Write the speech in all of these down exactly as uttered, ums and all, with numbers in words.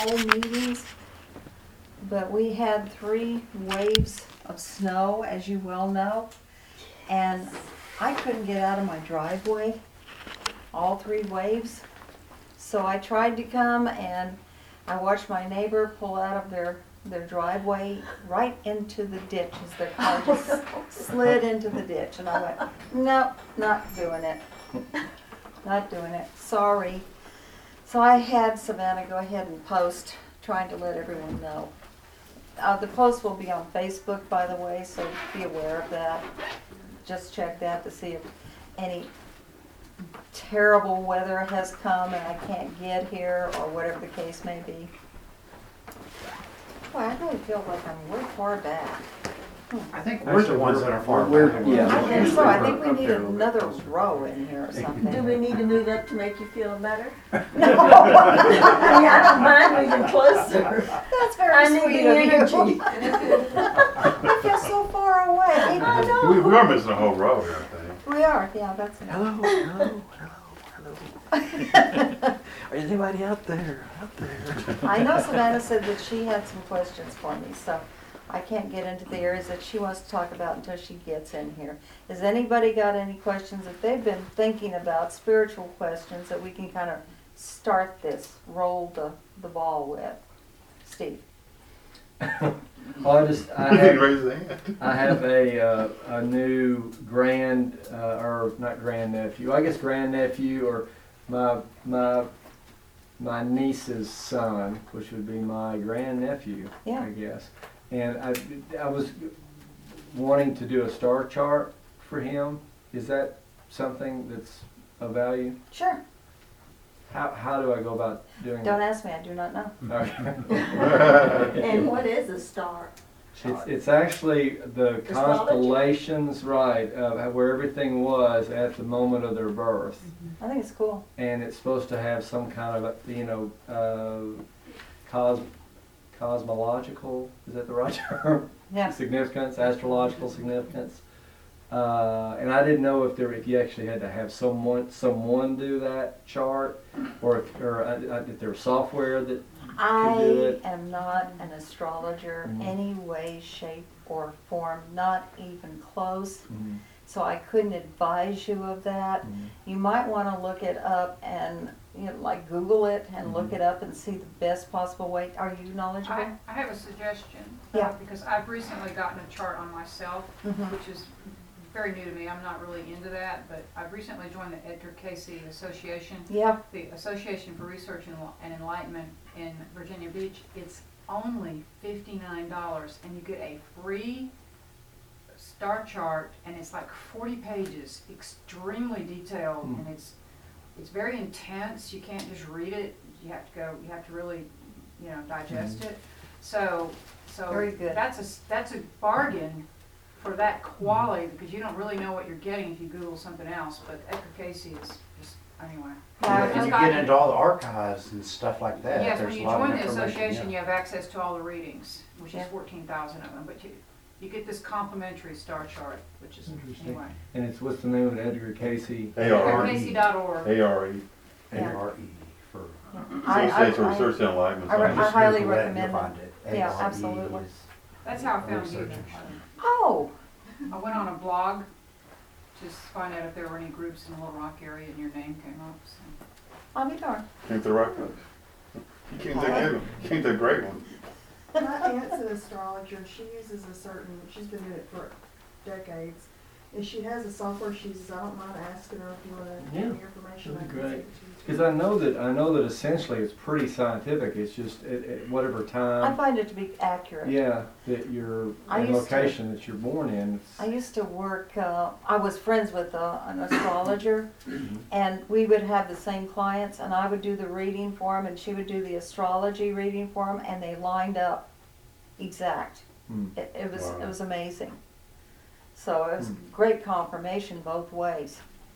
whole meetings, but we had three waves of snow, as you well know, and I couldn't get out of my driveway, all three waves. So I tried to come and I watched my neighbor pull out of their, their driveway right into the ditch as their car just slid into the ditch. And I went, nope, not doing it. Not doing it, sorry. So I had Savannah go ahead and post, trying to let everyone know. Uh, the post will be on Facebook, by the way, so be aware of that. Just check that to see if any terrible weather has come and I can't get here, or whatever the case may be. Boy, I really feel like I'm way far back. I think we're the ones that are far We're- back. yeah. I think so, I think we need another row in here or something. Do we need to move up to make you feel better? No. I mean, I don't mind moving closer. That's I very need sweet the of you. energy. I feel so far away. I know. We, we are missing a whole row here, I think. We are, yeah, that's it. Hello, hello, hello, hello. Is anybody out there? Out there? I know Savannah said that she had some questions for me, so I can't get into the areas that she wants to talk about until she gets in here. Has anybody got any questions that they've been thinking about, spiritual questions, that we can kind of start this, roll the, the ball with? Steve? Well, I just, I He didn't have, raise his hand. I have a, uh, a new grand, uh, or not grandnephew, I guess grandnephew, or my, my, my niece's son, which would be my grandnephew, Yeah. I guess. And I, I was wanting to do a star chart for him. Is that something that's of value? Sure. How, how do I go about doing Don't it? ask me, I do not know. Okay. And what is a star It's, chart? it's actually the Astrology? constellations, right, of where everything was at the moment of their birth. I think it's cool. And it's supposed to have some kind of, you know, uh, cos cosmological, is that the right term? Yeah. Significance, astrological significance. Uh, and I didn't know if there, if you actually had to have someone, someone do that chart, or if, or uh, uh, if there was software that. I do it. am not an astrologer Mhm. any way, shape, or form, not even close. Mhm. So I couldn't advise you of that. Mhm. You might want to look it up and, you know, like Google it and look Mhm. it up and see the best possible way. Are you knowledgeable? I, I have a suggestion. uh, Yeah. Because I've recently gotten a chart on myself, Mhm. which is very new to me. I'm not really into that, but I've recently joined the Edgar Cayce Association, Yeah, the Association for Research and Enli- and Enlightenment in Virginia Beach. It's only fifty-nine dollars, and you get a free star chart, and it's like forty pages, extremely detailed, Hmm. and it's it's very intense. You can't just read it. You have to go. You have to really, you know, digest it. So, so Very good. that's a s- that's a bargain for that quality, because you don't really know what you're getting if you Google something else. But Edgar Cayce is just anyway. Yeah, And you got- get into all the archives and stuff like that. Yes, There's when a you lot of join the information, association, you yeah. have access to all the readings, which Yeah. is fourteen thousand of them. But you you get this complimentary star chart, which is Interesting. anyway. And it's, what's the name of it, Edgar Cayce? A R E. Edgar Cayce dot org. A R E. Yeah. A R E for. I- I- Association for I- Research and Enlightenment. I re- Science. I highly Google that, recommend you'll it. find it. Yeah, A R E absolutely. is- That's how I found you. Researchers. oh, I went on a blog to s- find out if there were any groups in the Little Rock area, and your name came up. So. I'll be darned. Came to the right place. You came to a good one. You came to a great one. My aunt's an astrologer, and she uses a certain, she's been doing it for decades. And she has a software she uses. I don't mind asking her if you want to Yeah, give me information. that'd I be can great. send it to you. Because I know that, I know that essentially it's pretty scientific, it's just at, at whatever I time, find it to be accurate. yeah, that you're, I and used to- location that you're born in. it's- I used to work, uh, I was friends with uh, an astrologer, Mhm. and we would have the same clients, and I would do the reading for them, and she would do the astrology reading for them, and they lined up exact. Hmm. It, it was, Wow. it was amazing. So it was Hmm. great confirmation both ways.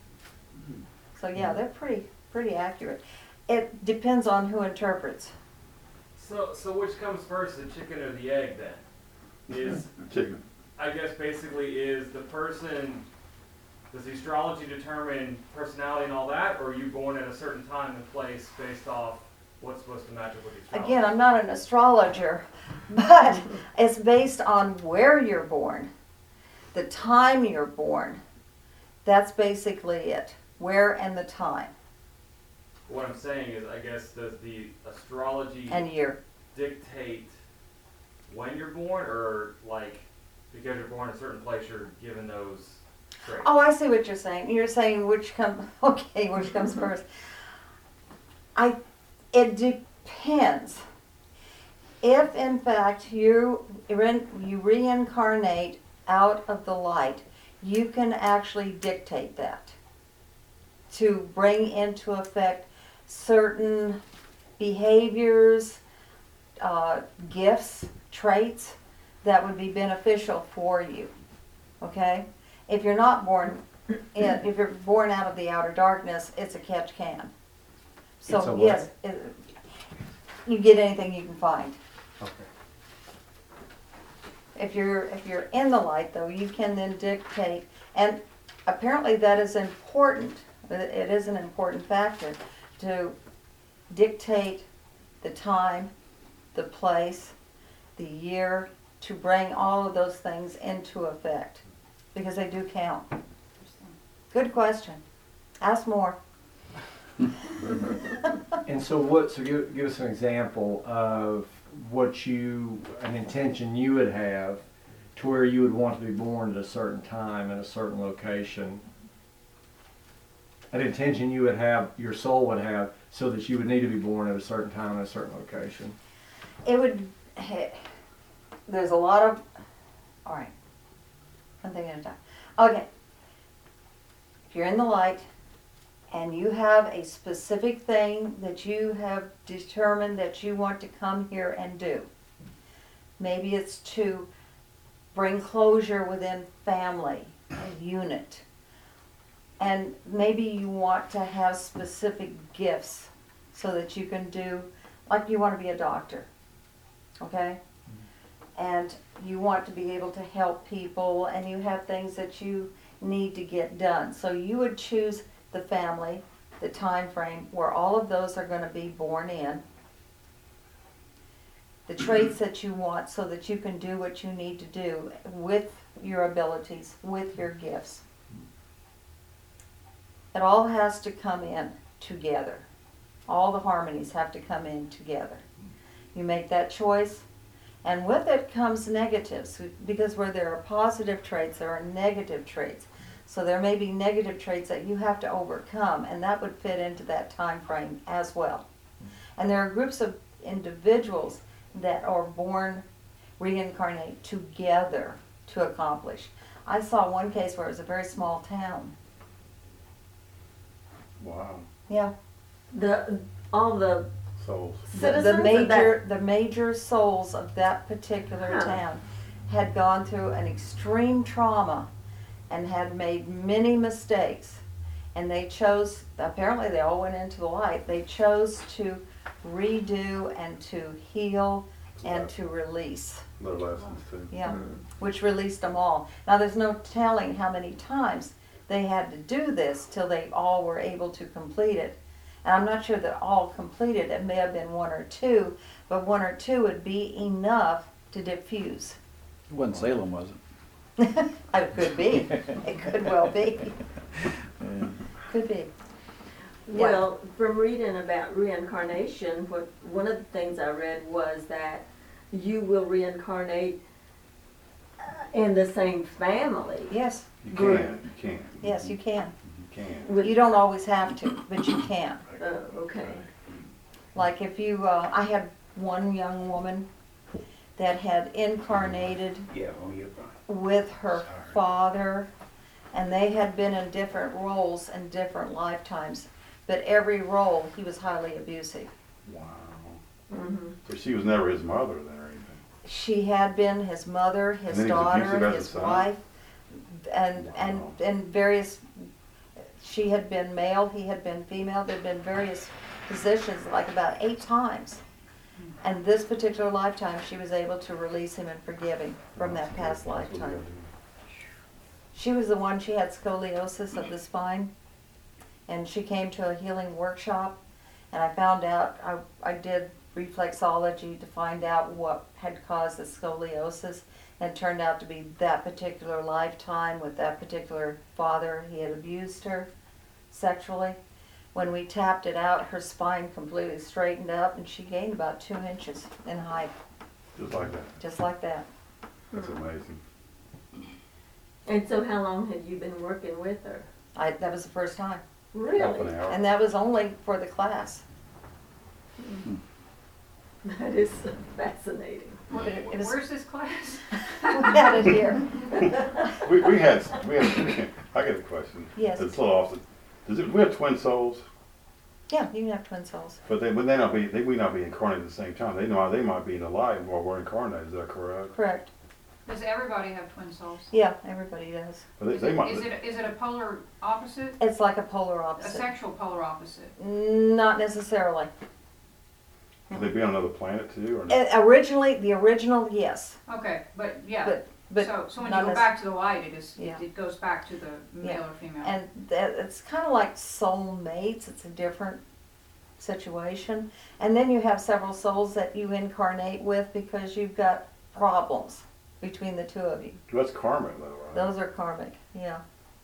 So yeah, Hmm. they're pretty, pretty accurate. It depends on who interprets. So, so which comes first, the chicken or the egg then? Is, Chicken. I guess basically is the person, does the astrology determine personality and all that, or are you born at a certain time and place based off what's supposed to match up with the astrology? Again, I'm not an astrologer, but it's based on where you're born, the time you're born. That's basically it. Where and the time What I'm saying is, I guess, does the astrology and year. dictate when you're born, or like because you're born in a certain place, you're given those traits? Oh, I see what you're saying. You're saying which come okay, which comes first. I it depends. If in fact you rein- you reincarnate out of the light, you can actually dictate that to bring into effect certain behaviors, uh, gifts, traits that would be beneficial for you. Okay? If you're not born, in, if you're born out of the outer darkness, it's a catch can. So It's a what? yes, it, you get anything you can find. Okay. If you're if you're in the light, though, you can then dictate, and apparently that is important. It is an important factor to dictate the time, the place, the year, to bring all of those things into effect, because they do count. Good question. Ask more. And so what, so give, give us an example of what you, an intention you would have to where you would want to be born at a certain time in a certain location. An intention you would have, your soul would have, so that you would need to be born at a certain time in a certain location. It would, there's a lot of, all right, one thing at a time. Okay. If you're in the light and you have a specific thing that you have determined that you want to come here and do, maybe it's to bring closure within family, a unit. And maybe you want to have specific gifts so that you can do, like you want to be a doctor, okay? And you want to be able to help people, and you have things that you need to get done. So you would choose the family, the time frame where all of those are going to be born in, the traits that you want so that you can do what you need to do with your abilities, with your gifts. It all has to come in together. All the harmonies have to come in together. You make that choice, and with it comes negatives, because where there are positive traits, there are negative traits. So there may be negative traits that you have to overcome, and that would fit into that time frame as well. And there are groups of individuals that are born, reincarnate together to accomplish. I saw one case where it was a very small town. Wow. Yeah. The, all the Souls. The, citizens the of major the major souls of that particular Huh. town had gone through an extreme trauma and had made many mistakes, and they chose, apparently they all went into the light, they chose to redo and to heal and to release. Their lessons too. Yeah, which released them all. Now there's no telling how many times they had to do this till they all were able to complete it. And I'm not sure that all completed, it may have been one or two, but one or two would be enough to diffuse. It wasn't Salem, was it? It could be, it could well be, Yeah. could be. Well, from reading about reincarnation, what one of the things I read was that you will reincarnate uh, in the same family. Yes, You Good. can, you can. yes, you can. You can. With, You don't always have to, but you can. oh, okay. Like if you, uh, I had one young woman that had incarnated Yeah, oh, you're right. with her Sorry. father, and they had been in different roles in different lifetimes, but every role he was highly abusive. Wow. hmm So she was never his mother then or anything? She had been his mother, his And then he was abusive daughter, as a his son? wife, and, and, Wow. and various, she had been male, he had been female, there'd been various positions, like about eight times. And this particular lifetime, she was able to release him and forgive him from that past That's what we lifetime. gotta do. She was the one, she had scoliosis of the spine, and she came to a healing workshop, And I found out, I, I did reflexology to find out what had caused the scoliosis. And it turned out to be that particular lifetime with that particular father. He had abused her sexually. When we tapped it out, her spine completely straightened up and she gained about two inches in height, Just like that. just like that. That's amazing. And so how long had you been working with her? I, that was the first time. Half an Really? hour. And that was only for the class. That is fascinating. Where- It- it was- Where's this class? We had it here. We, we had, we had, I got a question. Yes. It's a little off. the- Does it, we have twin souls, Yeah, you can have twin souls. but they, but they not be, they, we not be incarnated at the same time. They know, they might be in the light while we're incarnated, is that correct? Correct. Does everybody have twin souls? Yeah, everybody does. But they, Is they it, might, is it, is it a polar opposite? It's like a polar A opposite. sexual polar opposite? Not necessarily. would they be on another planet too, or not? Uh, Originally, the original, yes. Okay, but yeah, But, but so, so when not you go necess- back to the light, it is, it, Yeah. it goes back to the male Yeah. or female. And that, it's kind of like soul mates. It's a different situation. And then you have several souls that you incarnate with because you've got problems between the two of you. That's karmic though, right? Those are karmic. Yeah.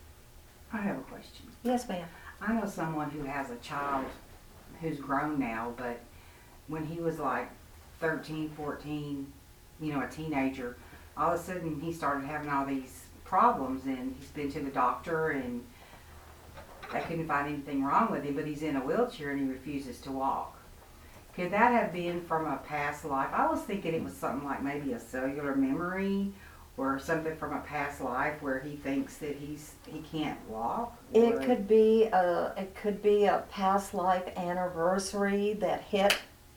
I have a question. Yes, ma'am. I know someone who has a child who's grown now, but when he was like thirteen, fourteen, you know, a teenager, all of a sudden he started having all these problems and he's been to the doctor and they couldn't find anything wrong with him, but he's in a wheelchair and he refuses to walk. Could that have been from a past life? I was thinking it was something like maybe a cellular memory or something from a past life where he thinks that he's he can't walk. It or- could be a it could be a past life anniversary that hit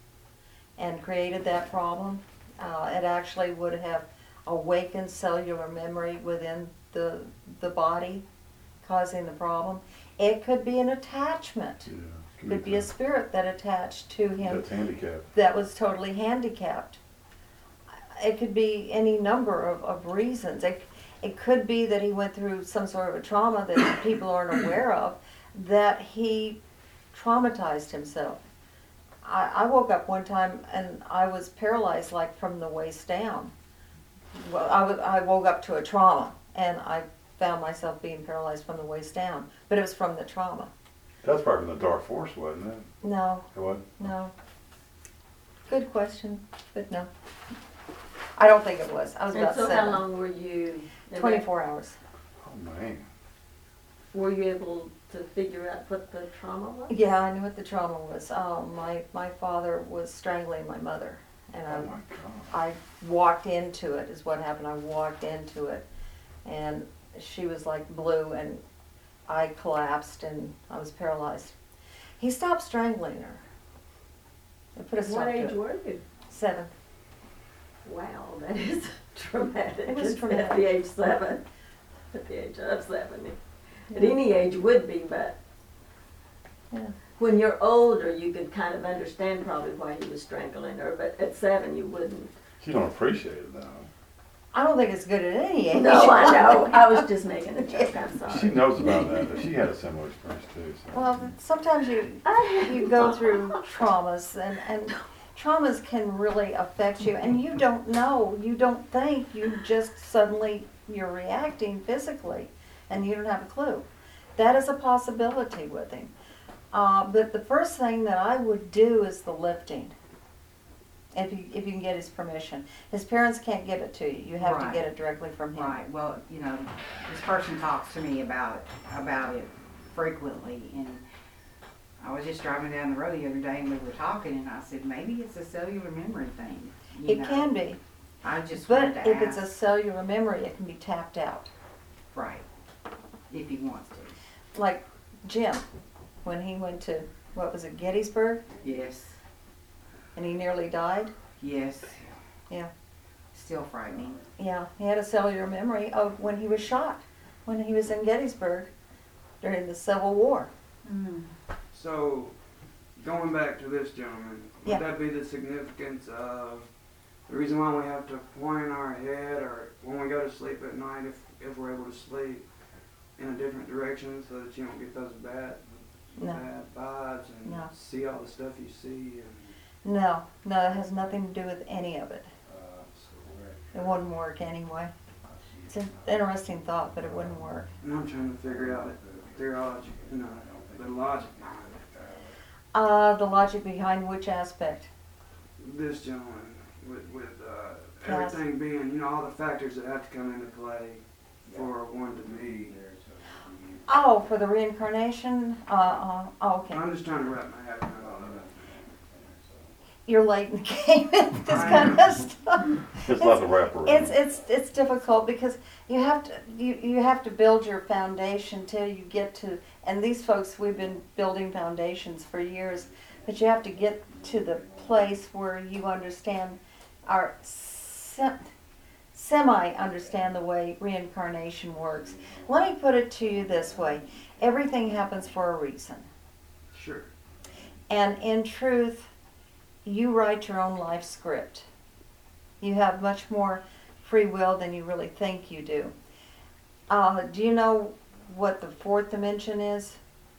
and created that problem. Uh, it actually would have awakened cellular memory within the the body, causing the problem. It could be an attachment. Yeah. Could be a spirit that attached to him That's handicapped. that was totally handicapped. It could be any number of, of reasons. It, it could be that he went through some sort of a trauma that people aren't aware of, that he traumatized himself. I, I woke up one time and I was paralyzed like from the waist down. Well, I, was, I woke up to a trauma and I found myself being paralyzed from the waist down, but it was from the trauma. That's probably from the dark force, wasn't it? No, It was? no. Good question, but no. I don't think it was. I was And about so how seven. long were you? in that- Twenty-four hours. Oh, man. Were you able to figure out what the trauma was? Yeah, I knew what the trauma was. Um, my my father was strangling my mother, and Oh, my I God. I walked into it. Is what happened. I walked into it, and she was like blue, and I collapsed, and I was paralyzed. He stopped strangling her. It put a stop What to age it. were you? Seven. Wow, that is traumatic. It was At traumatic. the age seven. At the age of seven. At any age would be, but Yeah. when you're older, you could kind of understand probably why he was strangling her, but at seven, you wouldn't. She don't appreciate it now. I don't think it's good at any age. No, I know. I was just making a joke. I'm sorry. She knows about that, but she had a similar experience too. So. Well, sometimes you I- you go through traumas, and, and traumas can really affect you, and you don't know, you don't think, you just suddenly, you're reacting physically, and you don't have a clue. That is a possibility with him. Uh, but the first thing that I would do is the lifting, if you, if you can get his permission. His parents can't give it to you, you have to Right. get it directly from him. Right, well, you know, this person talks to me about, about it frequently, and I was just driving down the road the other day and we were talking, and I said, maybe it's a cellular memory thing, you It know. can be, I just but wanted to if it's a ask. cellular memory, it can be tapped out. Right, if he wants to, Like Jim, when he went to, what was it, Gettysburg, yes, and he nearly died. yes. Yeah. Still frightening. Yeah, he had a cellular memory of when he was shot, when he was in Gettysburg during the Civil War. Mm. So, going back to this gentleman, would Yeah. that be the significance of the reason why we have to point our head, or when we go to sleep at night, if if we're able to sleep in a different direction so that you don't get those bad and No. bad vibes and No. see all the stuff you see. And No, no, it has nothing to do with any of it. It wouldn't work anyway. It's an interesting thought, but it wouldn't work. And I'm trying to figure out theology, you know, the logic behind it. Uh, the logic behind which aspect? This gentleman, with, with uh, Yes. everything being, you know, all the factors that have to come into play for one to be. Oh, for the reincarnation? Uh, uh, oh, okay. I'm just trying to wrap my head around all of it. You're late in the game with this I kind know. of stuff. It's not the wrapper. It's it's it's difficult because you have to you, you have to build your foundation till you get to, and these folks, we've been building foundations for years, but you have to get to the place where you understand our se- semi understand the way reincarnation works. Let me put it to you this way: everything happens for a reason, Sure. and in truth, you write your own life script. You have much more free will than you really think you do. Uh, do you know what the fourth dimension is?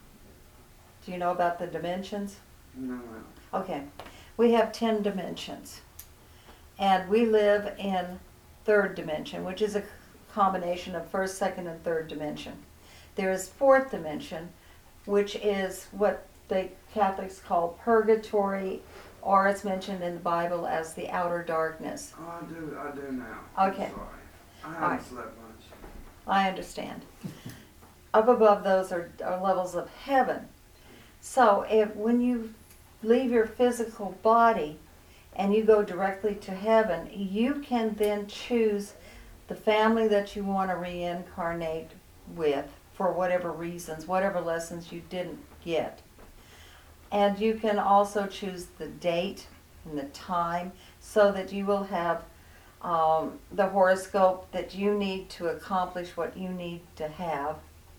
Do you know about the dimensions? No, no. Okay. We have ten dimensions. And we live in third dimension, which is a combination of first, second, and third dimension. There is fourth dimension, which is what the Catholics call purgatory, or it's mentioned in the Bible as the outer darkness. Oh, I do, I do now. Okay. I'm sorry. I haven't Alright. slept much. I understand. Up above those are, are levels of heaven. So if when you leave your physical body and you go directly to heaven, you can then choose the family that you want to reincarnate with for whatever reasons, whatever lessons you didn't get. And you can also choose the date and the time so that you will have um, the horoscope that you need to accomplish what you need to have.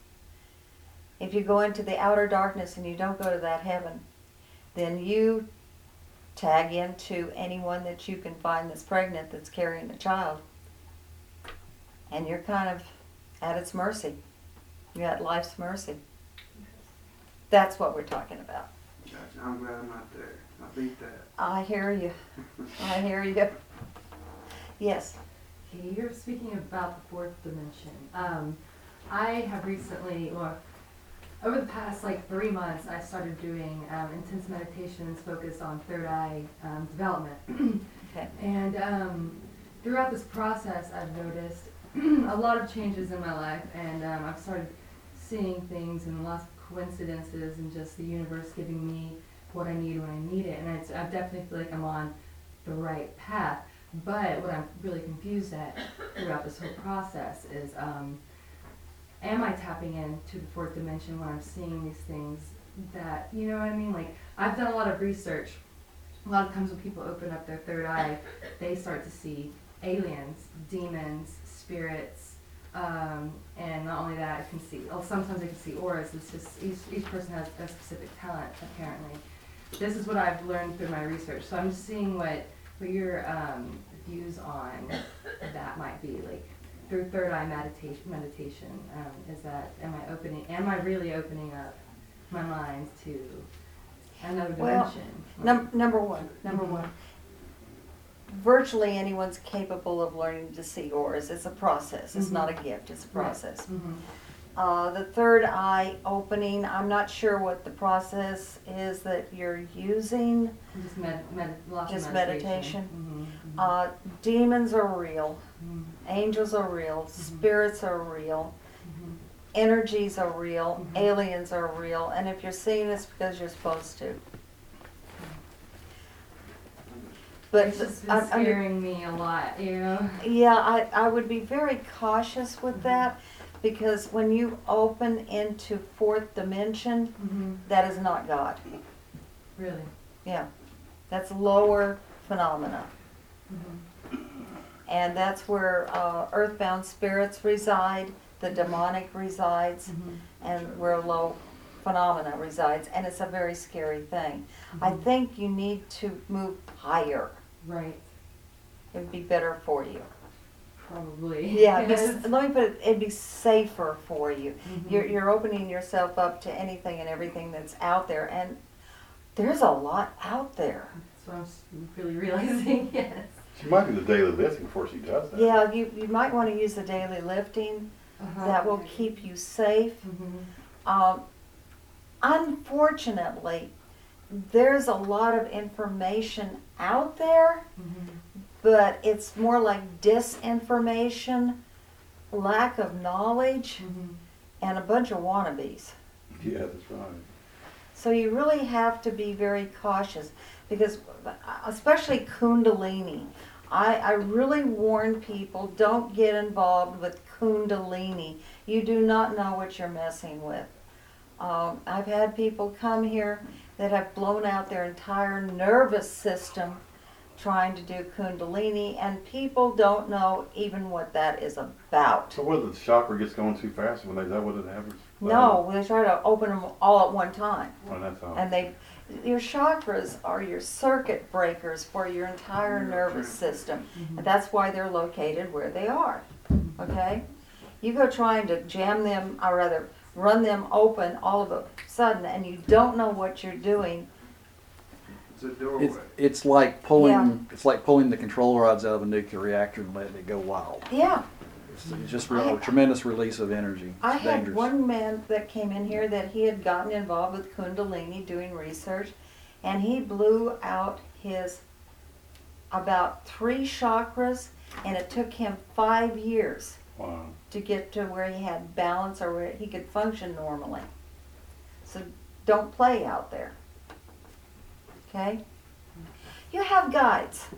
If you go into the outer darkness and you don't go to that heaven, then you tag into anyone that you can find that's pregnant that's carrying a child. And you're kind of at its mercy. You're at life's mercy. That's what we're talking about. Gotcha. I'm glad I'm not there. I beat that. I hear you. I hear you. Yes. Okay, you're speaking about the fourth dimension. Um, I have recently, well, over the past like three months, I started doing um, intense meditations focused on third eye um, development. Okay. And um, throughout this process, I've noticed a lot of changes in my life, and um, I've started seeing things and lots of coincidences and just the universe giving me what I need when I need it. And it's, I definitely feel like I'm on the right path. But what I'm really confused at throughout this whole process is, um, am I tapping into the fourth dimension when I'm seeing these things that, you know what I mean? Like, I've done a lot of research. A lot of times when people open up their third eye, they start to see aliens, demons, spirits, um, and not only that, I can see, oh, sometimes I can see auras. It's just, each, each person has a specific talent, apparently. This is what I've learned through my research. So I'm just seeing what, what your um, views on that might be, like, through third eye meditation, meditation, um, is that, am I opening, am I really opening up my mind to another Well, dimension? Num- number one, number Mhm. one. Virtually anyone's capable of learning to see auras. It's a process. It's Mhm. not a gift. It's a process. Mhm. Uh, the third eye opening, I'm not sure what the process is that you're using. Just med, med, lots Just of meditation. meditation. Mhm, Uh, demons are real. mhm, Angels are real. Spirits are real. mhm. Energies are real. Mhm. Aliens are real. And if you're seeing this because you're supposed to. But It's just un- been under- scaring me a lot, you know? Yeah, I, I would be very cautious with Mhm. that because when you open into fourth dimension, Mm-hmm. that is not God. Really? Yeah, that's lower phenomena. Mm-hmm. And that's where uh, earthbound spirits reside, the demonic resides, Mm-hmm. and where low phenomena resides. And it's a very scary thing. I Mhm. think you need to move higher. Right. It would be better for you. Probably. Yeah, it'd be Yes. s- let me put it, it'd be safer for you. Mhm. You're, you're opening yourself up to anything and everything that's out there, and there's a lot out there. That's what I'm s- really realizing. Yes. She might do the daily lifting before she does that. Yeah, you, you might want to use the daily lifting. Uh-huh. That will keep you safe. Mhm. Um, unfortunately, there's a lot of information out there, Mhm. but it's more like disinformation, lack of knowledge, Mhm. and a bunch of wannabes. Yeah, that's right. So you really have to be very cautious because, especially Kundalini, I, I really warn people, don't get involved with Kundalini. You do not know what you're messing with. Um, I've had people come here that have blown out their entire nervous system trying to do Kundalini, and people don't know even what that is about. So whether the chakra gets going too fast when they, is that what it happens? No, they try to open them all at one time. Well, that's all. And they, your chakras are your circuit breakers for your entire nervous system. And that's why they're located where they are, okay? You go trying to jam them, or rather, run them open all of a sudden, and you don't know what you're doing. It's a doorway. It's, it's like pulling, Yeah. it's like pulling the control rods out of a nuclear reactor and letting it go wild. Yeah, It's, it's just real, a tremendous release of energy. It's I had dangerous. one man that came in here that he had gotten involved with Kundalini doing research, and he blew out his about three chakras, and it took him five years Wow. to get to where he had balance or where he could function normally. So don't play out there. Okay? You have guides.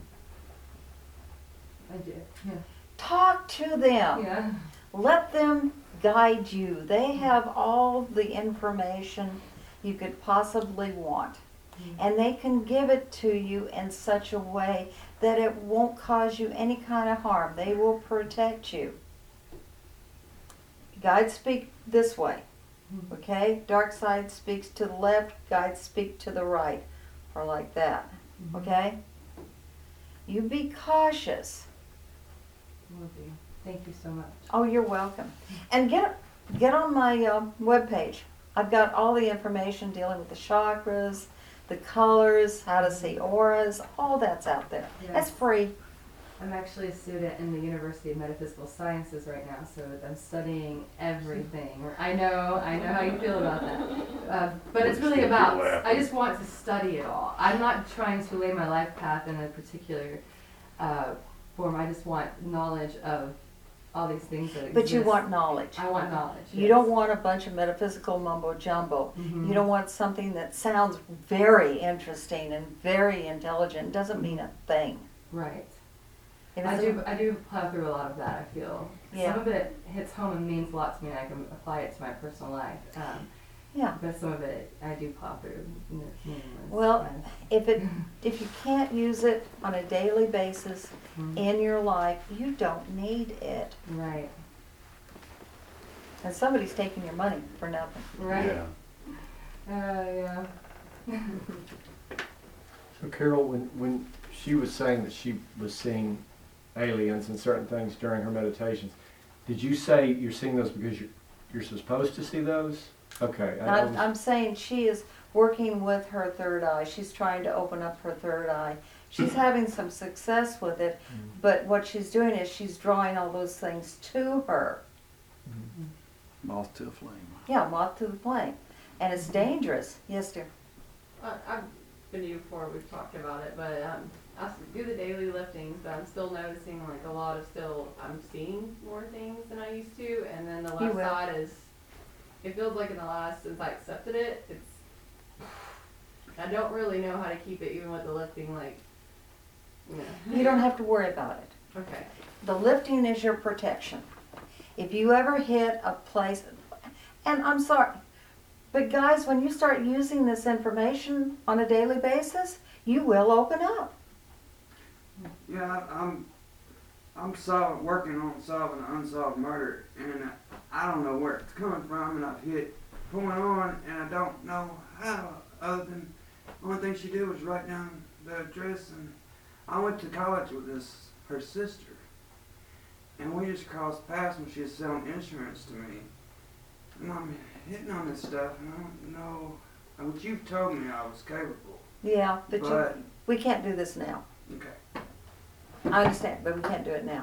I do. Yeah. Talk to them. Yeah. Let them guide you. They have all the information you could possibly want. And they can give it to you in such a way that it won't cause you any kind of harm. They will protect you. Guides speak this way, okay? Dark side speaks to the left, guides speak to the right, or like that, okay? You be cautious. Will do. Thank you so much. Oh, you're welcome. And get get on my um, webpage. I've got all the information dealing with the chakras, the colors, how to see auras, all that's out there. Yeah. That's free. I'm actually a student in the University of Metaphysical Sciences right now, so I'm studying everything. I know, I know how you feel about that. Uh, but it's really about, I just want to study it all. I'm not trying to lay my life path in a particular uh, form. I just want knowledge of all these things that exist. But you want knowledge. I want knowledge. You don't want a bunch of metaphysical mumbo jumbo. Mhm. You don't want something that sounds very interesting and very intelligent. It doesn't mean a thing. Right. If I it's- do, I do plow through a lot of that, I feel. Yeah. Some of it hits home and means a lot to me, and I can apply it to my personal life. Um, Yeah. But some of it, I do plow through. and it's meaningless. Well, And- if it if you can't use it on a daily basis Mhm. in your life, you don't need it. Right. And somebody's taking your money for nothing. Right. Yeah. Uh, yeah. So Carol, when, when she was saying that she was seeing aliens and certain things during her meditations, did you say you're seeing those because you're, you're supposed to see those? Okay. I- I I'm, was- I'm saying she is working with her third eye. She's trying to open up her third eye. She's having some success with it, but what she's doing is she's drawing all those things to her. Moth to a flame. Yeah, moth to the flame. And it's dangerous. Yes, dear. Uh, I've been to you before, we've talked about it, but um, I s- do the daily liftings, but I'm still noticing like a lot of still, I'm seeing more things than I used to, and then the You left will. side is, it feels like in the last, since I accepted it, it's, I don't really know how to keep it even with the lifting, like, you know. You don't have to worry about it. Okay. The lifting is your protection. If you ever hit a place, and I'm sorry, but guys, when you start using this information on a daily basis, you will open up. Yeah, I- I'm, I'm solving, working on solving an unsolved murder, and I don't know where it's coming from, and I've hit point on, and I don't know how, other than, the only thing she did was write down the address, and I went to college with this, her sister, and we just crossed paths when she was selling insurance to me. And I'm hitting on this stuff, and I don't know. What you've told me I was capable. Yeah, but, But- you, we can't do this now. Okay. I understand, but we can't do it now.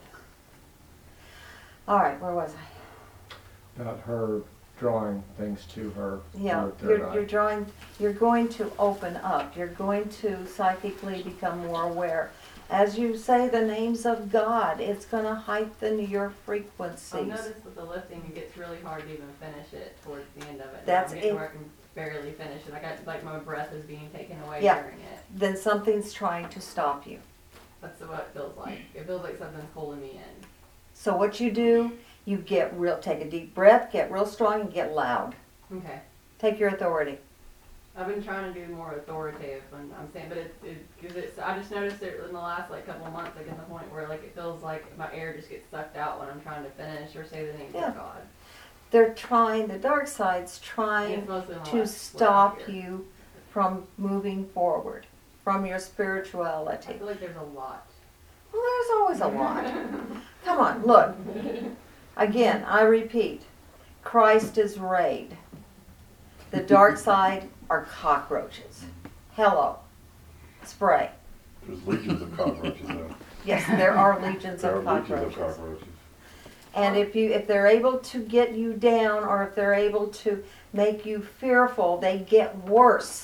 All right, where was I? About her drawing things to her. Yeah, with their you're, eye. you're drawing, you're going to open up. You're going to psychically become more aware. As you say the names of God, it's going to heighten your I've frequencies. noticed with the lifting, it gets really hard to even finish it towards the end of it. That's I'm getting it. where I can barely finish it. I got like my breath is being taken away Yeah. during it. Then something's trying to stop you. That's what it feels like. It feels like something's holding me in. So what you do, you get real, take a deep breath, get real strong, and get loud. Okay. Take your authority. I've been trying to do more authoritative when I'm saying, but it, it, cause it's, I just noticed it in the last like couple of months, like at the point where like it feels like my air just gets sucked out when I'm trying to finish or say the name Yeah. of God. They're trying, the dark side's And trying it's mostly in the to last- stop last year. you from moving forward, from your I spirituality. feel like there's a lot. Well, there's always a lot. Come on, look. Again, I repeat, Christ is Raid. The dark side are cockroaches. Hello. Spray. There's legions of cockroaches though. Yes, there are legions There of are legions of cockroaches. cockroaches. And if you if they're able to get you down or if they're able to make you fearful, they get worse.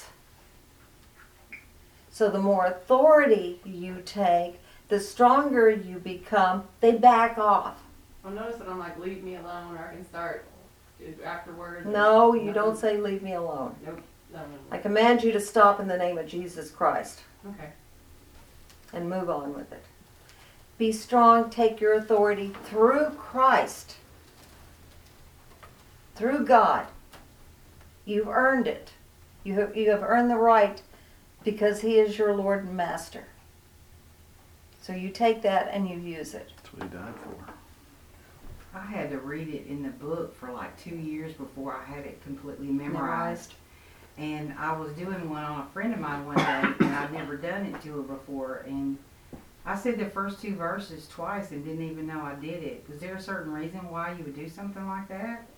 So the more authority you take, the stronger you become, they back off. I'll notice that I'm like, leave me alone, or I can start afterwards. No, you don't say leave me alone. Nope. No, no, no. I command you to stop in the name of Jesus Christ Okay. and move on with it. Be strong, take your authority through Christ, through God. You've earned it. You have, you have earned the right because He is your Lord and Master. So you take that and you use it. That's what he died for. I had to read it in the book for like two years before I had it completely memorized. Memorized. And I was doing one on a friend of mine one day, and I'd never done it to her before. And I said the first two verses twice and didn't even know I did it. Was there a certain reason why you would do something like that?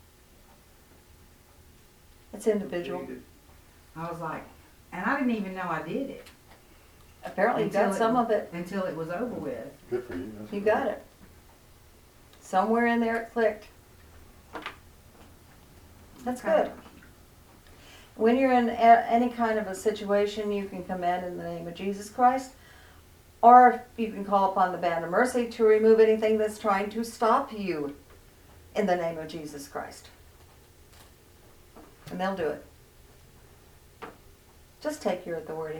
It's individual. I was like, and I didn't even know I did it Apparently you Until got it- some of it. until it was over with. Good for you. That's You great. got it. Somewhere in there it clicked. That's good. When you're in a- any kind of a situation, you can command in the name of Jesus Christ, or you can call upon the band of mercy to remove anything that's trying to stop you in the name of Jesus Christ. And they'll do it. Just take your authority.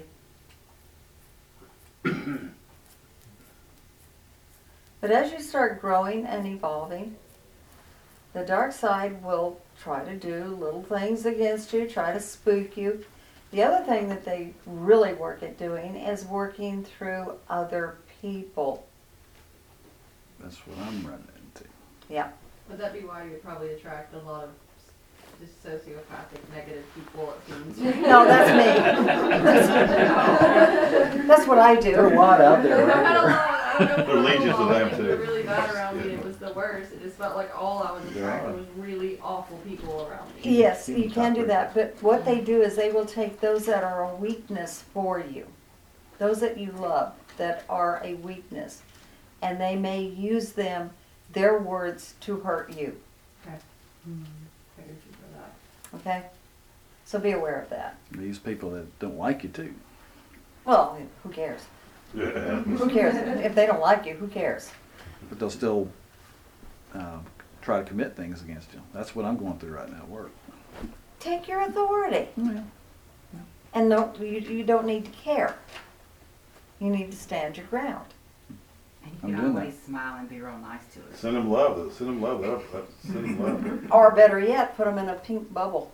But as you start growing and evolving, the dark side will try to do little things against you, try to spook you. The other thing that they really work at doing is working through other people. That's what I'm running into. Yeah. Would that be why you would probably attract a lot of just sociopathic, negative people, it seems? No, that's me. That's, that's what I There are a do. lot out there. I had a Right? lot, I don't know, There are legions of them, things too. were really bad around me, it was the worst. It just felt like all I was There attracting are. was really awful people around me. Yes, you can do that, but what they do is they will take those that are a weakness for you, those that you love that are a weakness, and they may use them, their words, to hurt you, Okay. Figured you for that. okay? So be aware of that. These people that don't like you too. Well, who cares? Yeah. Who cares? If they don't like you, who cares? But they'll still uh, try to commit things against you. That's what I'm going through right now at work. Take your authority. Yeah. And don't, you, you don't need to care. You need to stand your ground. And you I'm can doing that. always smile and be real nice to her. Send them love. though. Send them love. That, that, send them love. Or better yet, put them in a pink bubble.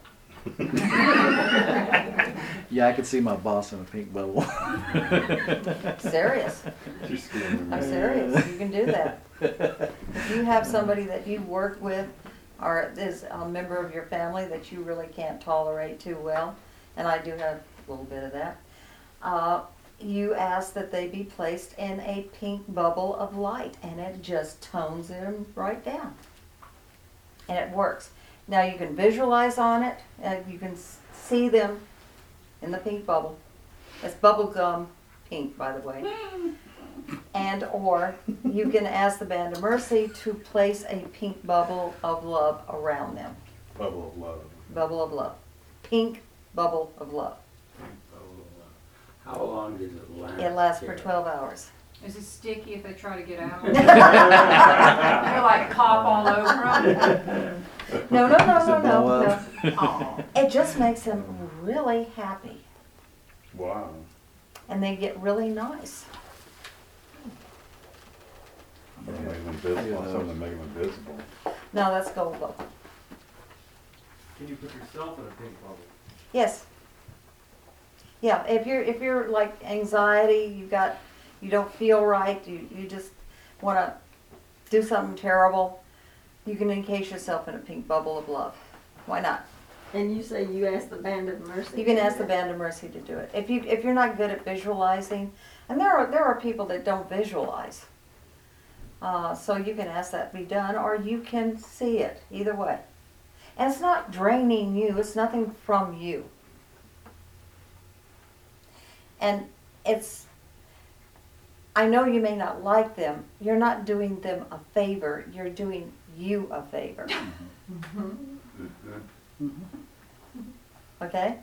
Yeah, I could see my boss in a pink bubble. Serious. You're scaring me. I'm serious. You can do that. If you have somebody that you work with or is a member of your family that you really can't tolerate too well, and I do have a little bit of that, uh, you ask that they be placed in a pink bubble of light, and it just tones them right down. And it works. Now you can visualize on it, and you can s- see them in the pink bubble. It's bubble gum pink, by the way. And or you can ask the Band of Mercy to place a pink bubble of love around them. Bubble of love. Bubble of love. Pink bubble of love. How long does it last? It lasts for there? twelve hours. Is it sticky if they try to get out? They're like pop all over them? No, no, no, Does no, it blow no, up? no. Aw. It just makes them really happy, Wow. and they get really nice. I'm gonna make them visible, something to make them invisible. No, that's gold bubble. Can you put yourself in a pink bubble? Yes. Yeah, if you're if you're like anxiety, you got you don't feel right, you you just want to do something terrible, you can encase yourself in a pink bubble of love. Why not? And you say you asked the Band of Mercy? You can to do ask the that? Band of Mercy to do it. If you if you're not good at visualizing, and there are there are people that don't visualize, uh, so you can ask that be done, or you can see it. Either way, and it's not draining you. It's nothing from you, and it's. I know you may not like them. You're not doing them a favor. You're doing you a favor. Okay?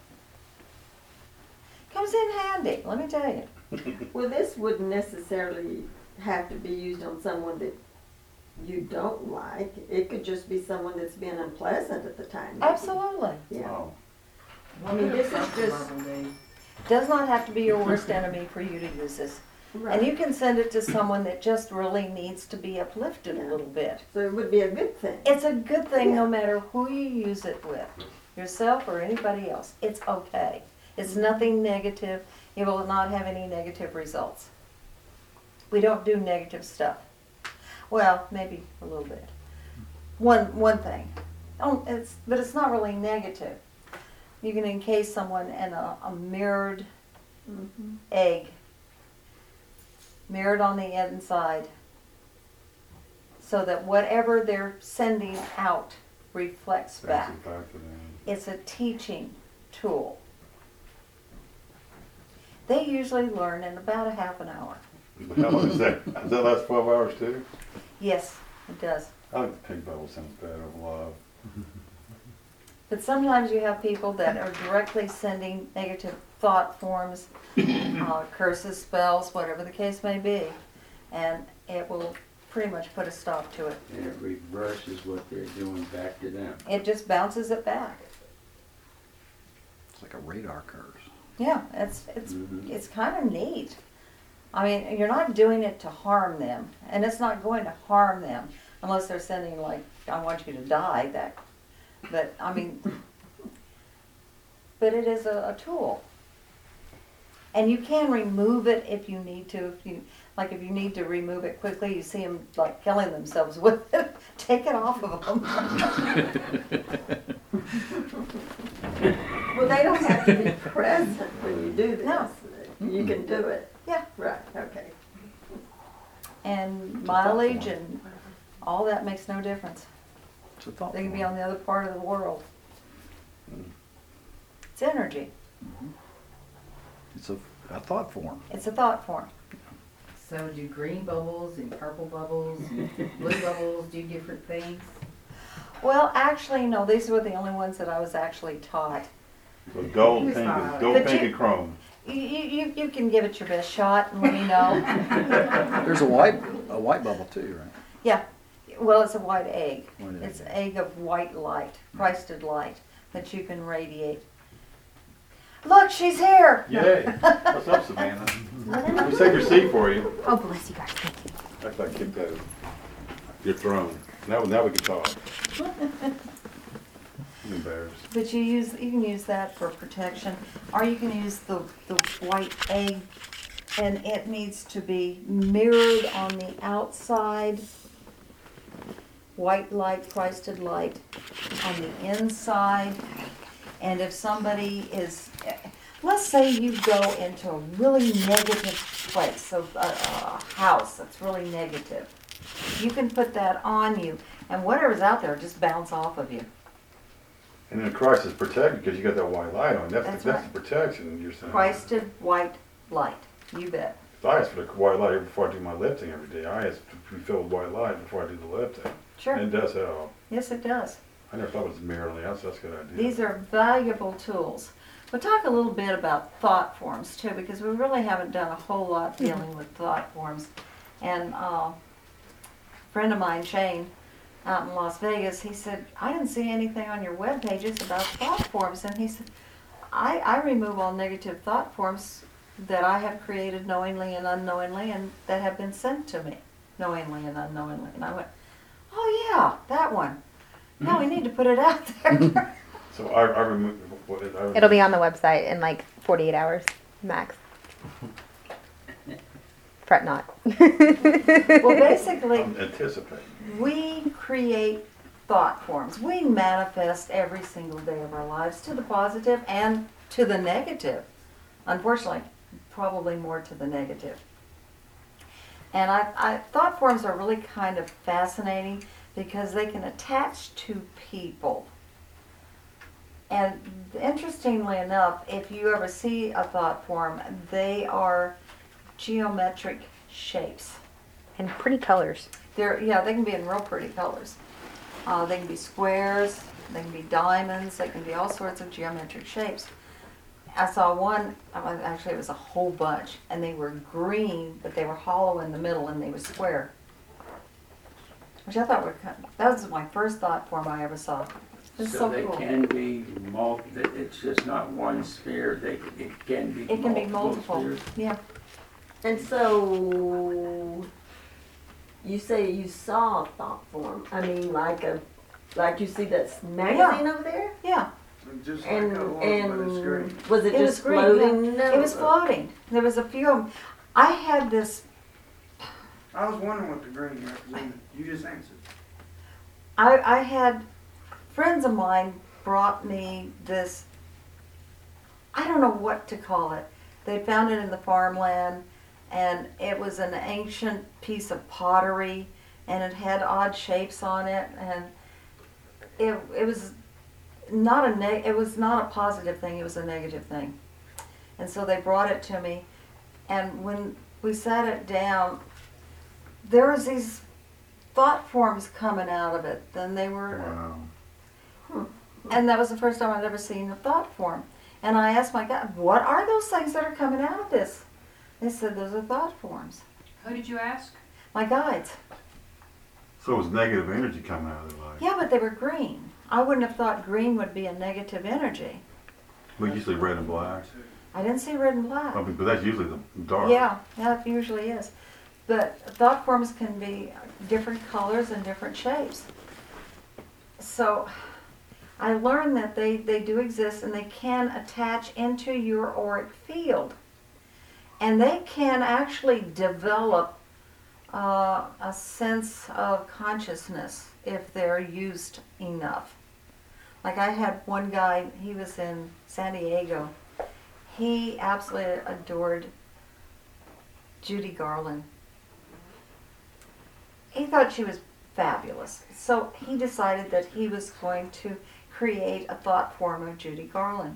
Comes in handy, let me tell you. Well, this wouldn't necessarily have to be used on someone that you don't like. It could just be someone that's been unpleasant at the time. maybe. Absolutely. Yeah. Wow. I mean, this is just, Does not have to be your worst enemy for you to use this. And right. you can send it to someone that just really needs to be uplifted a little bit. So it would be a good thing. It's a good thing no matter who you use it with, yourself or anybody else. It's okay. It's nothing negative. It will not have any negative results. We don't do negative stuff. Well, maybe a little bit. One one thing. Oh, it's but it's not really negative. You can encase someone in a, a mirrored Mhm. egg, mirrored on the inside, so that whatever they're sending out reflects back. Bounces back to them. It's a teaching tool. They usually learn in about a half an hour. How long is that? Does that last twelve hours too? Yes, it does. I think the pink bubble sounds better of love. But sometimes you have people that are directly sending negative thought forms, uh, curses, spells, whatever the case may be, and it will pretty much put a stop to it. And it reverses what they're doing back to them. It just bounces it back. It's like a radar curse. Yeah, it's it's Mhm. it's kind of neat. I mean, you're not doing it to harm them, and it's not going to harm them unless they're sending like, "I want you to die." That, but I mean, but it is a, a tool, and you can remove it if you need to. If you like, if you need to remove it quickly, you see them like killing themselves with it. Take it off of them. Well, they don't have to be present when you do this. No. You can do it. Yeah. Right, okay. And mileage and all that makes no difference. It's a thought They can be form. on the other part of the world. It's energy. It's a, a thought form. It's a thought form. So do green bubbles and purple bubbles and blue bubbles do different things? Well, actually, no, these were the only ones that I was actually taught. So gold, Who's pink, fine? and gold, But pink, you- and chrome. You, you, you can give it your best shot and let me know. There's a white a white bubble too, right? Yeah, well, it's a white egg. White egg. It's an egg of white light, Christed light, that you can radiate. Look, she's here! Yay! What's up, Savannah? We saved your seat for you. Oh, bless you guys. Thank you. After I kicked out your throne. Now, now we can talk. I'm embarrassed. But you use you can use that for protection, or you can use the, the white egg, and it needs to be mirrored on the outside. White light, Christed light on the inside. And if somebody is, let's say you go into a really negative place, a, a, a house that's really negative. You can put that on you, and whatever's out there just bounce off of you. And then Christ is protected because you got that white light on. That's, That's the, that's right. the protection you're saying. Christed white light. You bet. I ask for the white light before I do my lifting every day. I ask to be filled with white light before I do the lifting. Sure. And it does help. Yes, it does. I never thought it was mirroring. That's, that's a good idea. These are valuable tools. We'll talk a little bit about thought forms too, because we really haven't done a whole lot dealing with thought forms. And uh, a friend of mine, Shane, out in Las Vegas, he said, I didn't see anything on your web pages about thought forms. And he said, I, I remove all negative thought forms that I have created knowingly and unknowingly and that have been sent to me knowingly and unknowingly. And I went, oh yeah, that one. No, we need to put it out there. So I, I remove. What, I remove It'll be on the website in like forty-eight hours max. Fret not. Well, basically, I'm anticipating. we create thought forms. We manifest every single day of our lives to the positive and to the negative. Unfortunately, probably more to the negative. And I, I thought forms are really kind of fascinating because they can attach to people. And interestingly enough, if you ever see a thought form, they are geometric shapes. And pretty colors. They're, yeah, they can be in real pretty colors. Uh, they can be squares, they can be diamonds, they can be all sorts of geometric shapes. I saw one, uh, actually it was a whole bunch, and they were green, but they were hollow in the middle and they were square. Which I thought were kind of, that was my first thought form I ever saw. It's So so they cool. can be multi, it's just not one sphere, they, it can be It can be multiple multiple, spheres. yeah. And so, you say you saw a thought form. I mean, like a, like you see that magazine over there? Yeah. Just like And, a one, but it's and green. was it It was just green, floating? yeah. It was floating. There was a few of them. I had this, I was wondering what the green represented. You just answered. I, I had, friends of mine brought me this, I don't know what to call it. They found it in the farmland, and it was an ancient piece of pottery, and it had odd shapes on it, and it, it was not a neg- it was not a positive thing, it was a negative thing. And so they brought it to me, and when we sat it down, there was these thought forms coming out of it. Then they were, Wow. and that was the first time I'd ever seen a thought form. And I asked my God, what are those things that are coming out of this? They said, those are thought forms. Who did you ask? My guides. So it was negative energy coming out of their life. Yeah, but they were green. I wouldn't have thought green would be a negative energy. But usually red and black. I didn't see red and black. I mean, but that's usually the dark. Yeah, that usually is. But thought forms can be different colors and different shapes. So I learned that they, they do exist and they can attach into your auric field. And they can actually develop uh, a sense of consciousness if they're used enough. Like I had one guy, he was in San Diego. He absolutely adored Judy Garland. He thought she was fabulous. So he decided that he was going to create a thought form of Judy Garland.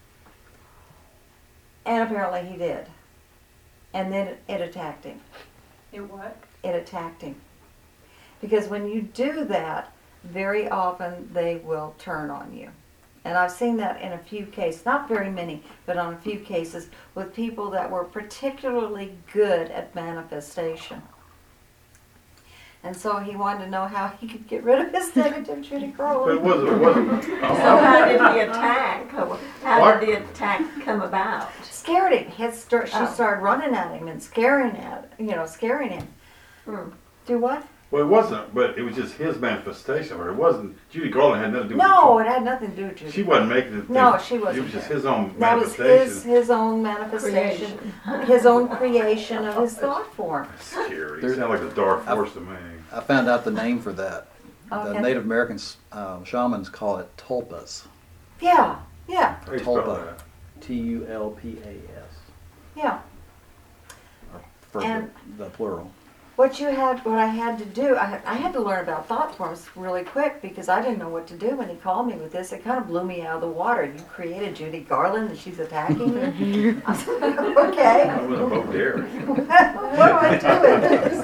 And apparently he did. And then it, it attacked him. It what? It attacked him. Because when you do that, very often they will turn on you. And I've seen that in a few cases, not very many, but on a few cases with people that were particularly good at manifestation. And so he wanted to know how he could get rid of his negative Judy Garland. But it wasn't, it wasn't. So how did he attack? How What? did the attack come about? Scared him. He had start, she Oh. started running at him and scaring at, you know, scaring him. Hmm. Do what? Well, it wasn't, but it was just his manifestation of her. It wasn't, Judy Garland had nothing to do with No, it. it had nothing to do with Judy. She wasn't making it. No, she wasn't. It was just his own That was manifestation. his, his own manifestation, his own creation of his thought form. Scary. It There's- sounded like a dark force to me. I found out the name for that. The Okay. Native Americans, um, shamans call it tulpas. Yeah, yeah. How do you spell Tulpa. that? T U L P A S. Yeah. For And- the, the plural. What you had, what I had to do, I had, I had to learn about thought forms really quick because I didn't know what to do when he called me with this. It kind of blew me out of the water. You created Judy Garland and she's attacking me. I said, okay. I was a boat there. What do I do with this?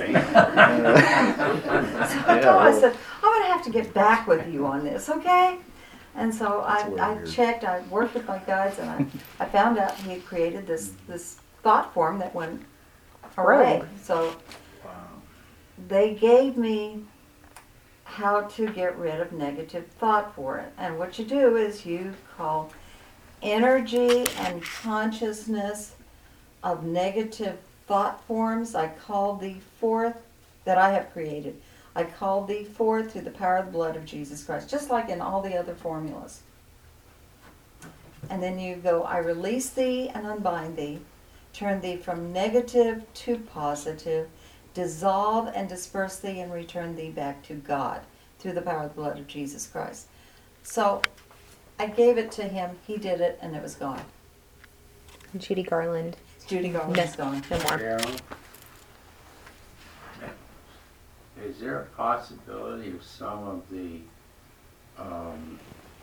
So I told her, I said, I'm gonna have to get back with you on this, okay? And so I, That's a little I weird. checked, I worked with my guides, and I, I found out he had created this, this thought form that went away. Rogue. So they gave me how to get rid of negative thought for it. And what you do is you call energy and consciousness of negative thought forms. I call the fourth that I have created. I call thee forth through the power of the blood of Jesus Christ, just like in all the other formulas. And then you go, I release thee and unbind thee, turn thee from negative to positive, dissolve and disperse thee and return thee back to God through the power of the blood of Jesus Christ. So I gave it to him, he did it, and it was gone. Judy Garland. Judy Garland No, is gone. no more. Carol, is there a possibility of some of the um,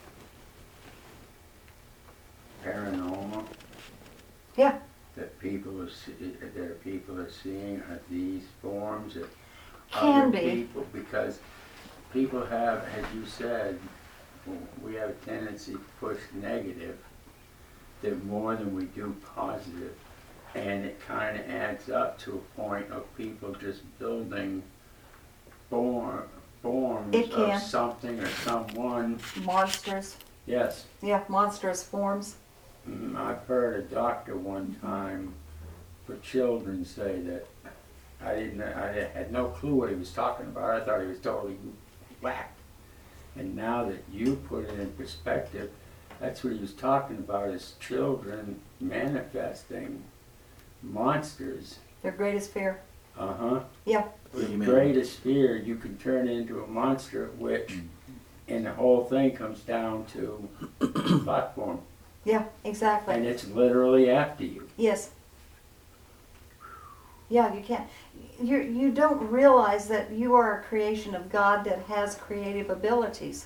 paranormal Yeah. that people are see, that people are seeing are these forms that Can other be. people, because people have, as you said, we have a tendency to push negative that more than we do positive, and it kind of adds up to a point of people just building form, forms It can. of something or someone. Monsters. Yes. Yeah, monstrous forms. Mm, I've heard a doctor one time for children say that I didn't, I had no clue what he was talking about. I thought he was totally whacked. And now that you put it in perspective, that's what he was talking about, is children manifesting monsters. Their greatest fear. Uh-huh. Yeah. What do The you mean? greatest fear, you can turn into a monster, which, and the whole thing comes down to platform. Yeah, exactly. And it's literally after you. Yes. Yeah, you can't. You you don't realize that you are a creation of God that has creative abilities.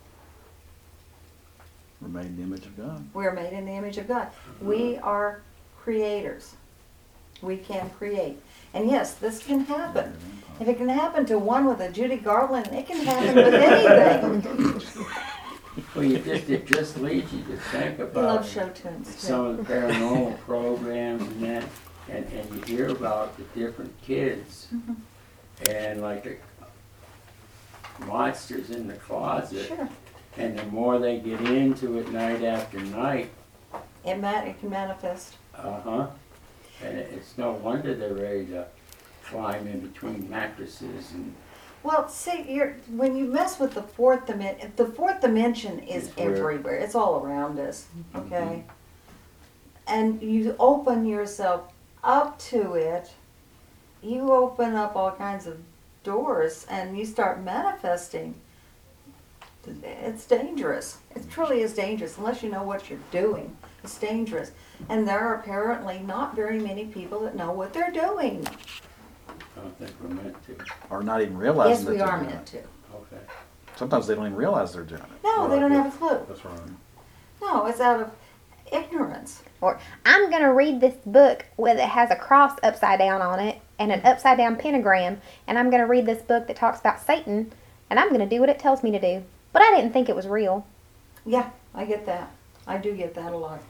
We're made in the image of God. We're made in the image of God. We are creators. We can create. And yes, this can happen. If it can happen to one with a Judy Garland, it can happen with anything. Well, you just, it just leads you to think I about love show tunes too. some of the paranormal programs and that, and, and you hear about the different kids Mhm. and like the monsters in the closet. Sure. And the more they get into it night after night, It ma- it can manifest. uh-huh, and it- it's no wonder they're ready to climb in between mattresses and Well, see, you're, when you mess with the fourth dimension, the fourth dimension is It's weird. everywhere. It's all around us, okay? And you open yourself up to it, you open up all kinds of doors and you start manifesting. It's dangerous. It truly is dangerous unless you know what you're doing. It's dangerous. And there are apparently not very many people that know what they're doing. I don't think we're meant to. Or not even realizing Yes, that we they're are doing meant it. to. Okay. Sometimes they don't even realize they're doing it. No, they don't have a clue. That's right. No, it's out of ignorance. Or I'm gonna read this book where it has a cross upside down on it and an upside down pentagram, and I'm gonna read this book that talks about Satan, and I'm gonna do what it tells me to do. But I didn't think it was real. Yeah, I get that. I do get that a lot.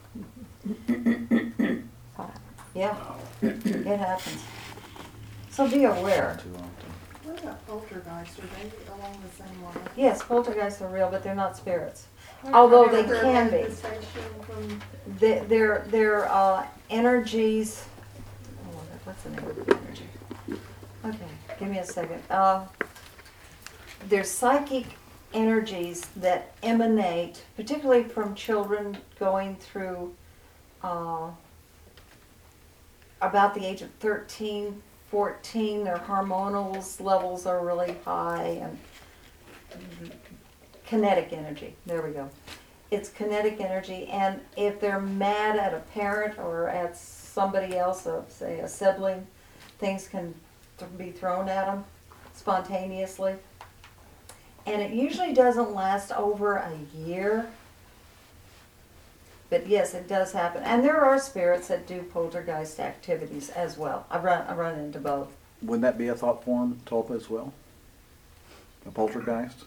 Yeah, it happens. So be aware. Too often. What about poltergeists? Are they along the same line? Yes, poltergeists are real, but they're not spirits. Although they They're a can be. manifestation from- They- They're, they're uh, energies. Oh, what's the name of the energy? Okay, give me a second. Uh, they're psychic energies that emanate, particularly from children going through uh, about the age of thirteen, fourteen. Their hormonal levels are really high, and kinetic energy. There we go. it's kinetic energy, and if they're mad at a parent or at somebody else, uh, say a sibling, things can th- be thrown at them spontaneously. And it usually doesn't last over a year. But yes, it does happen. And there are spirits that do poltergeist activities as well. I run, I run into both. Wouldn't that be a thought form, Tulpa, as well? A poltergeist?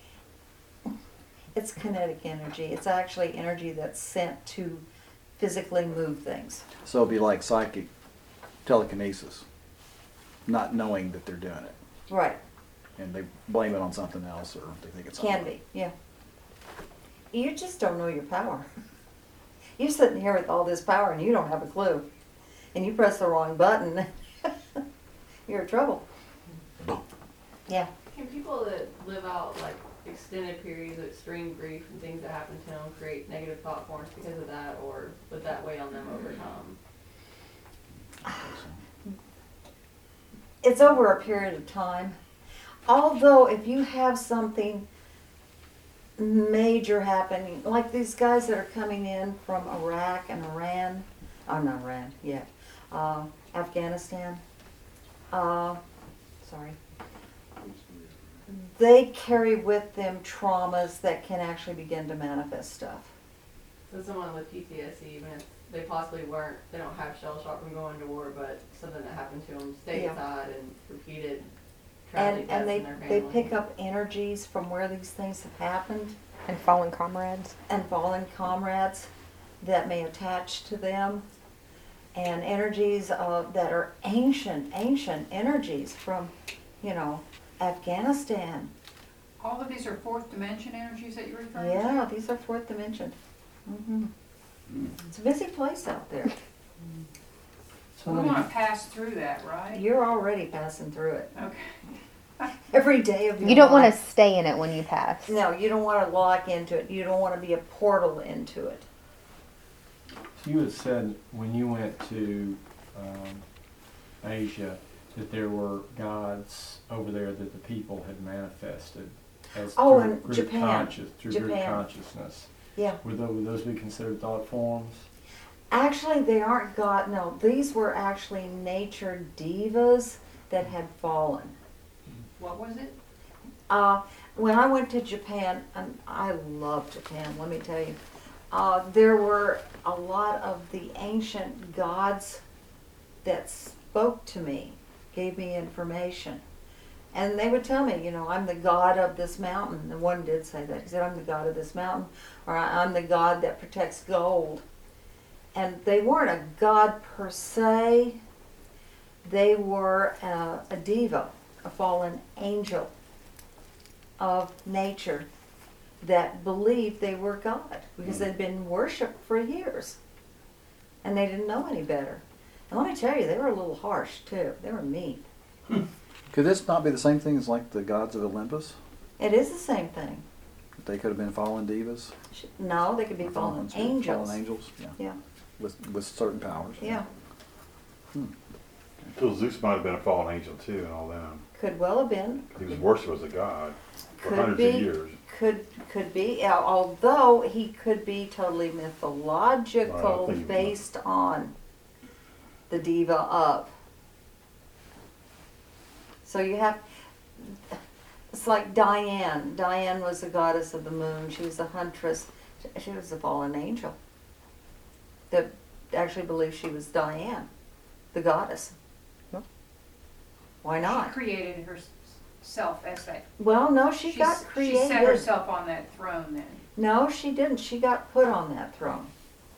It's kinetic energy. It's actually energy that's sent to physically move things. So it'd be like psychic telekinesis, not knowing that they're doing it. Right. And they blame it on something else, or they think it's Can something. be, yeah. You just don't know your power. You're sitting here with all this power and you don't have a clue. And you press the wrong button, you're in trouble. Yeah. Can people that live out like extended periods of extreme grief and things that happen to them create negative thought forms because of that, or would that weigh on them over time? It's over a period of time. Although if you have something major happening, like these guys that are coming in from Iraq and Iran, oh not Iran, yeah, uh, Afghanistan, uh, sorry, they carry with them traumas that can actually begin to manifest stuff. So someone with P T S D, even if they possibly weren't, they don't have shell shock from going to war, but something that happened to them stateside Yeah. and repeated And, tragedy and they, deaths in their they family. pick up energies from where these things have happened. And fallen comrades. And fallen comrades that may attach to them. And energies uh, that are ancient, ancient energies from, you know, Afghanistan. All of these are fourth dimension energies that you're referring to? Yeah, these are fourth dimension. hmm It's a busy place out there. So we want to pass through that, right? You're already passing through it. Okay. Every day of your You don't want life. to stay in it when you pass. No, you don't want to lock into it. You don't want to be a portal into it. You had said when you went to um, Asia that there were gods over there that the people had manifested as Oh, through in group Japan. conscious, through group Japan. consciousness. Yeah. Would those, would those be considered thought forms? Actually, they aren't God. No, these were actually nature divas that had fallen. What was it? Uh, when I went to Japan, and I love Japan, let me tell you, uh, there were a lot of the ancient gods that spoke to me, gave me information. And they would tell me, you know, I'm the god of this mountain. The one did say that. He said, I'm the god of this mountain, or I'm the god that protects gold. And they weren't a god per se. They were a, a diva, a fallen angel of nature that believed they were God because they'd been worshipped for years. And they didn't know any better. And let me tell you, they were a little harsh too. They were mean. Could this not be the same thing as like the gods of Olympus? It is the same thing. They could have been fallen divas? No, they could be fallen spirits, angels. Fallen angels, yeah. Yeah. With, with certain powers. Yeah. Hmm. So Zeus might have been a fallen angel too and all that. Could well have been. He was worshipped as a god for Could hundreds be. of years. Could could be. uh, Although he could be totally Well, I mythological think he based on the diva of. So you have, it's like Diane. Diane was the goddess of the moon. She was a huntress. She was a fallen angel that actually believed she was Diane, the goddess. Why not? She created herself as that. Well, no, she She's- got She set created. herself on that throne then. No, she didn't. She got put on that throne.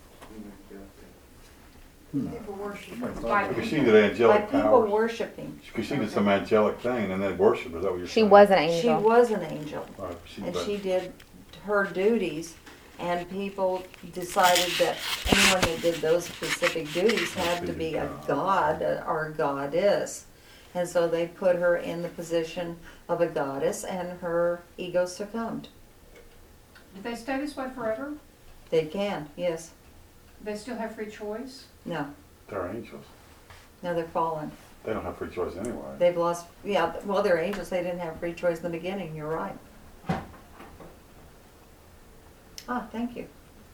People worship her. By Because she people. did By angelic people powers. worshiping. Because she did some angelic thing and then worship. Is that what you're She saying? was an She angel. was an angel. Right, she, And but- she did her duties, and people decided that anyone that did those specific duties had to be a god or a goddess. And so they put her in the position of a goddess, and her ego succumbed. Did they stay this way forever? They can, yes. They still have free choice? No, They're angels. no, they're fallen. They don't have free choice anyway. They've lost, yeah, well, they're angels. They didn't have free choice in the beginning, you're right. Ah, thank you.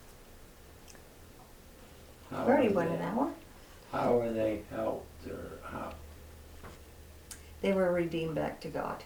How We already are went they- an hour. How are they helped or how? They were redeemed back to God.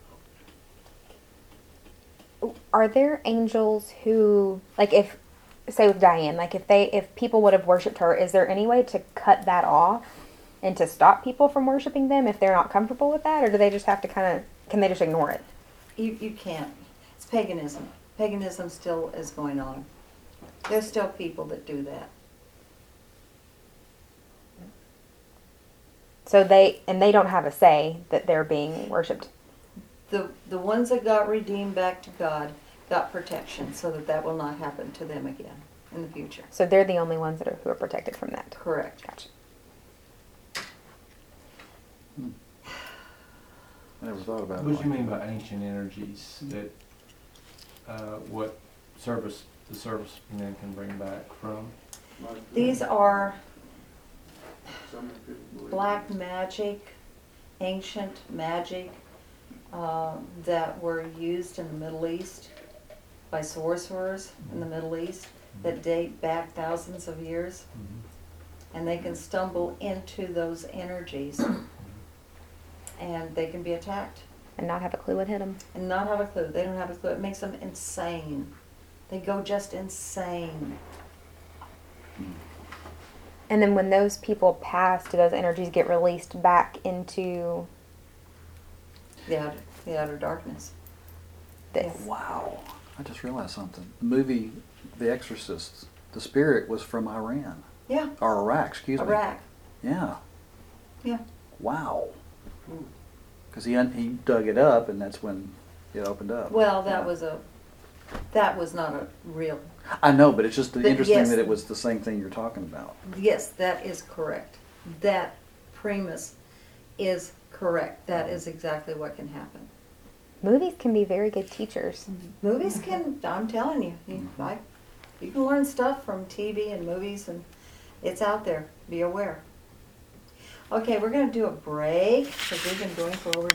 Are there angels who, like, if, say with Diane, like if they, if people would have worshipped her, is there any way to cut that off and to stop people from worshiping them if they're not comfortable with that, or do they just have to kind of, can they just ignore it? You, you can't. It's paganism. Paganism still is going on. There's still people that do that. So they, and they don't have a say that they're being worshipped. The, the ones that got redeemed back to God got protection so that that will not happen to them again in the future. So they're the only ones that are, who are protected from that. Correct. Gotcha. I never thought about it. What do like you mean that. by ancient energies that, uh, what service, the servicemen can bring back from? These are Some people believe black magic, ancient magic, uh, that were used in the Middle East by sorcerers in the Middle East that date back thousands of years. And they can stumble into those energies and they can be attacked And not have a clue what hit them. and not have a clue. They don't have a clue. It makes them insane. They go just insane. And then when those people pass, do those energies get released back into The outer, the outer darkness. this? Wow. I just realized something. The movie The Exorcist, the spirit was from Iran. Yeah. Or Iraq, excuse me. Iraq. Yeah. Yeah. Wow. Because he, un- he dug it up and that's when it opened up. Well, that Yeah. was a, that was not a real, I know, but it's just But interesting yes. that it was the same thing you're talking about. yes, that is correct. That premise is correct. That is exactly what can happen. Movies can be very good teachers. Movies can, I'm telling you, you, I, you can learn stuff from T V and movies and it's out there. Be aware. Okay, we're gonna do a break because we've been going for over